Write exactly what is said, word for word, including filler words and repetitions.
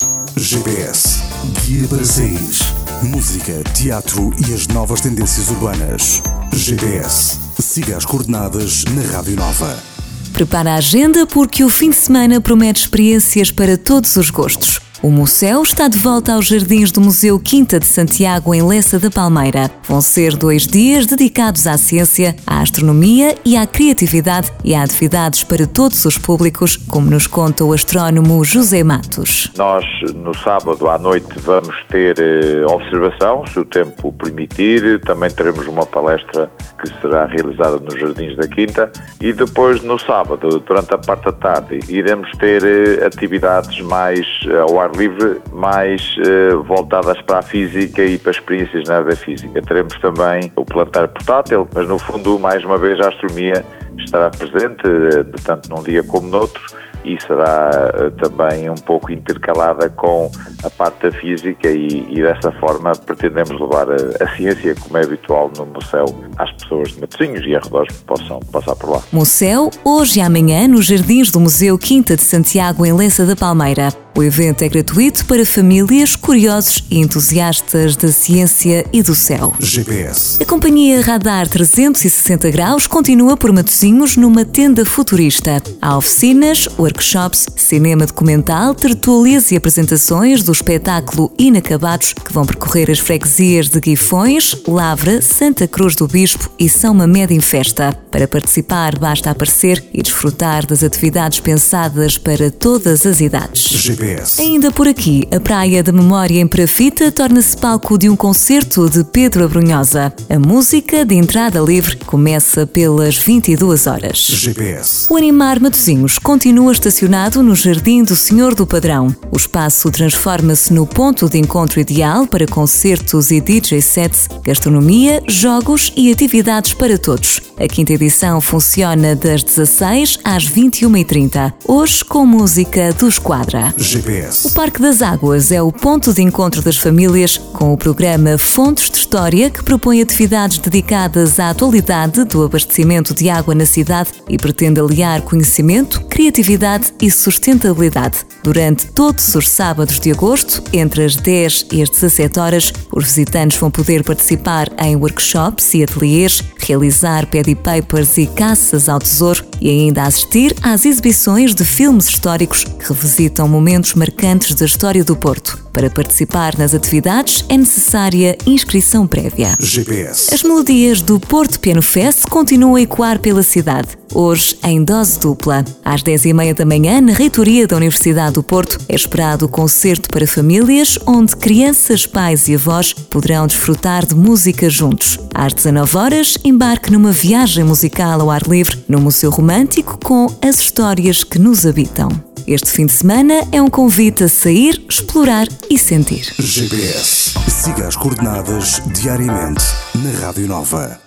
G P S, guia para saís. Música, teatro e as novas tendências urbanas. G P S, siga as coordenadas na Rádio Nova. Prepara a agenda porque o fim de semana promete experiências para todos os gostos. O Museu está de volta aos jardins do Museu Quinta de Santiago, em Lessa da Palmeira. Vão ser dois dias dedicados à ciência, à astronomia e à criatividade, e há atividades para todos os públicos, como nos conta o astrónomo José Matos. Nós, no sábado à noite, vamos ter eh, observação, se o tempo permitir. Também teremos uma palestra que será realizada nos jardins da Quinta. E depois, no sábado, durante a parte da tarde, iremos ter eh, atividades mais eh, ao ar livre, mais eh, voltadas para a física e para experiências na área da física. Teremos também o planetário portátil, mas no fundo, mais uma vez, a astronomia estará presente, eh, tanto num dia como noutro, e será eh, também um pouco intercalada com a parte da física, e, e dessa forma pretendemos levar a, a ciência, como é habitual no Museu, às pessoas de Matosinhos e arredores que possam passar por lá. Museu, hoje e amanhã, nos jardins do Museu Quinta de Santiago, em Lessa da Palmeira. O evento é gratuito para famílias, curiosos e entusiastas da ciência e do céu. G P S. A companhia Radar trezentos e sessenta graus continua por Matosinhos numa tenda futurista. Há oficinas, workshops, cinema documental, tertúlias e apresentações do espetáculo Inacabados, que vão percorrer as freguesias de Guifões, Lavra, Santa Cruz do Bispo e São Mamede em Festa. Para participar, basta aparecer e desfrutar das atividades pensadas para todas as idades. G P S. Ainda por aqui, a Praia da Memória em Perafita torna-se palco de um concerto de Pedro Abrunhosa. A música de entrada livre começa pelas vinte e duas horas. G P S. O Animar Matosinhos continua estacionado no Jardim do Senhor do Padrão. O espaço transforma-se no ponto de encontro ideal para concertos e D J sets, gastronomia, jogos e atividades para todos. A quinta edição funciona das dezasseis às vinte e uma e trinta, hoje com música do Esquadra. G P S. O Parque das Águas é o ponto de encontro das famílias, com o programa Fontes de História, que propõe atividades dedicadas à atualidade do abastecimento de água na cidade e pretende aliar conhecimento, criatividade e sustentabilidade. Durante todos os sábados de agosto, entre as dez e as dezassete horas, os visitantes vão poder participar em workshops e ateliês, realizar paddy-papers e caças ao tesouro e ainda assistir às exibições de filmes históricos que revisitam momentos marcantes da história do Porto. Para participar nas atividades é necessária inscrição prévia. G P S. As melodias do Porto Piano Fest continuam a ecoar pela cidade, hoje em dose dupla. Às dez e meia da manhã, na reitoria da Universidade do Porto, é esperado o concerto para famílias, onde crianças, pais e avós poderão desfrutar de música juntos. Às dezanove horas, embarque numa viagem musical ao ar livre, no Museu Romântico, com as histórias que nos habitam. Este fim de semana é um convite a sair, explorar e sentir. G P S. Siga as coordenadas diariamente na Rádio Nova.